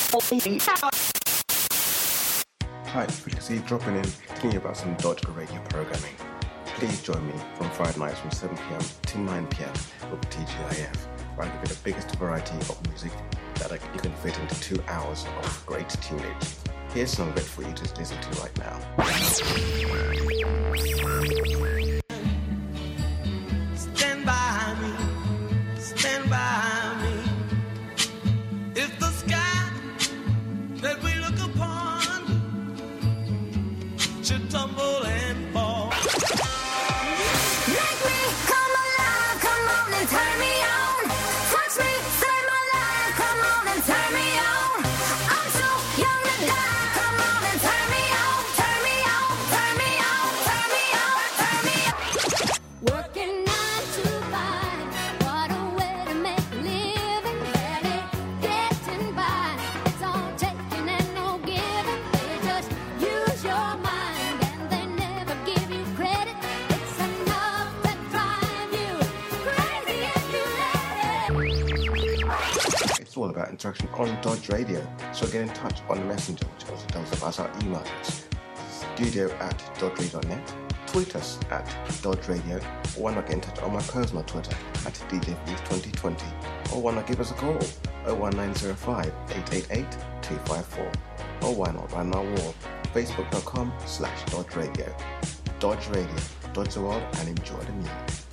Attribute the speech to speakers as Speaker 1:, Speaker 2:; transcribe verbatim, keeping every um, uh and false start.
Speaker 1: Hi, it's good to see you dropping in, telling you about some Dodge Radio programming. Please join me from Friday nights from seven p.m. to nine p.m. with T G I F, where I give you the biggest variety of music that you can fit into two hours of great tunage. Here's some of it for you to listen to right now.
Speaker 2: Stand by me, stand by me. If the sky that we look upon should tumble and fall,
Speaker 3: make me come alive, come on and turn me on. Touch me, save my life, come on and turn me on. I'm so young to die, come on and turn me on, turn me on, turn me on, turn me on, turn me on. Working nine to five, what a way to make a living, barely getting by. It's all taking and no giving, they just use your mind and they never give you credit. It's enough to drive you crazy if you let it.
Speaker 1: It's all about interaction on Dodge Radio, so get in touch on the messenger, which also tells us our email address, studio at dodge radio dot net, tweet us at Dodge Radio, or why not get in touch on my personal Twitter at D J Fleece twenty twenty, or why not give us a call, oh one nine oh five, eight eight eight, two five four, or why not write on our wall, facebook dot com slash Dodge Radio. Dodge Radio, dodge the world and enjoy the music.